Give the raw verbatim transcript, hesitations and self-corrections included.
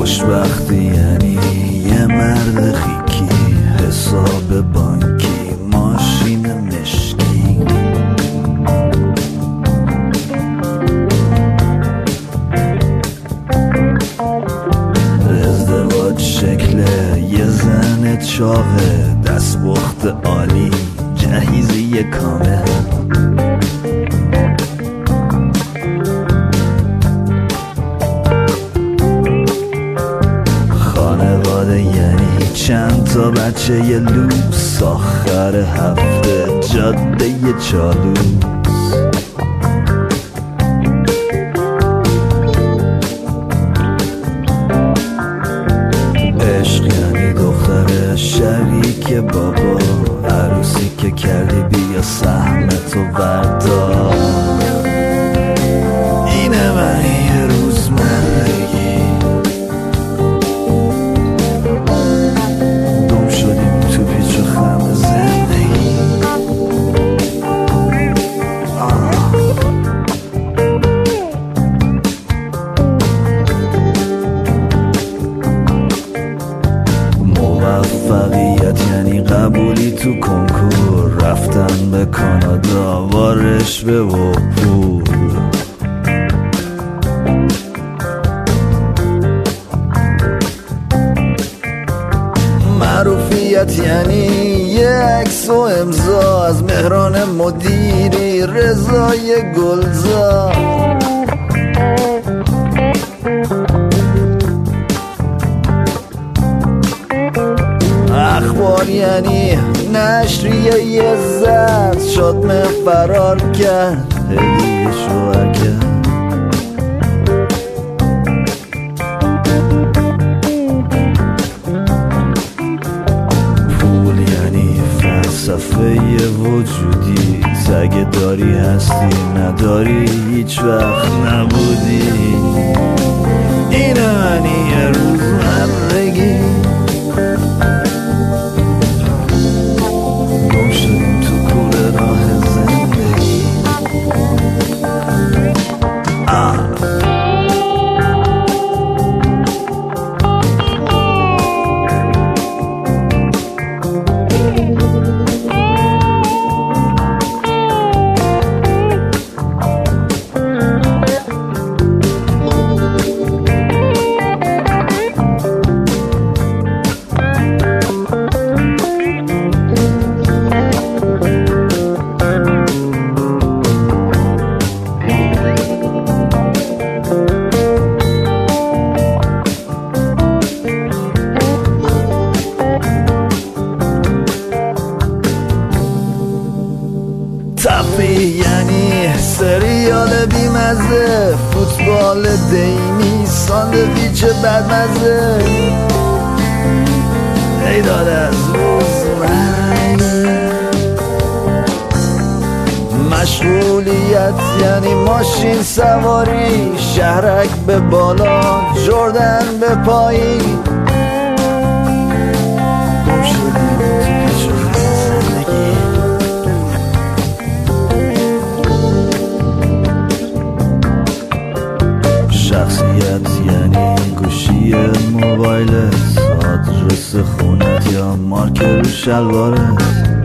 خوشبختی یعنی یه مرد خیکی، حساب بانکی، ماشین مشکی. ازدواج شکل یه زن چاقه، دست بخت عالی، جهیزی کامل. خانواده یعنی چند تا بچه یه لوس، آخر هفته جاده یه چالوس. عشق یعنی دختر شریک بابا، عروسی که کردی بیا سهمتو بردار. اینه من یه روزمرگی، دم شدیم تو پیچ و خم زندگی. آه. موفقیت یعنی قبولی تو کنکور، رفتن به کانادا با رشوه و پول. معروفیت یعنی یه عکس و امضا از مهران مدیری، رضای گلزار. اخبار یعنی نشریه یه زد، شادمه فرار کرد، هدیه شوهر کرد. پول یعنی فلسفه وجودی، اگه داری هستی، نداری هیچ وقت نبودی. اینه منی یه روزمرگی، گم شدیم تو کوره راه زندگی. آه. تفریح یعنی سریال بیمزه، فوتبال دیمی، ساندویچ بدمزه. ای داد از روزمرگی. مشغولیت یعنی ماشین سواری، شهرک به بالا، جردن به پایین. گم شدیم تو پیچ و خم زندگی. شخصیت یعنی گوشی موبایلت، آدرس خونت یا مارک رو شلوارت.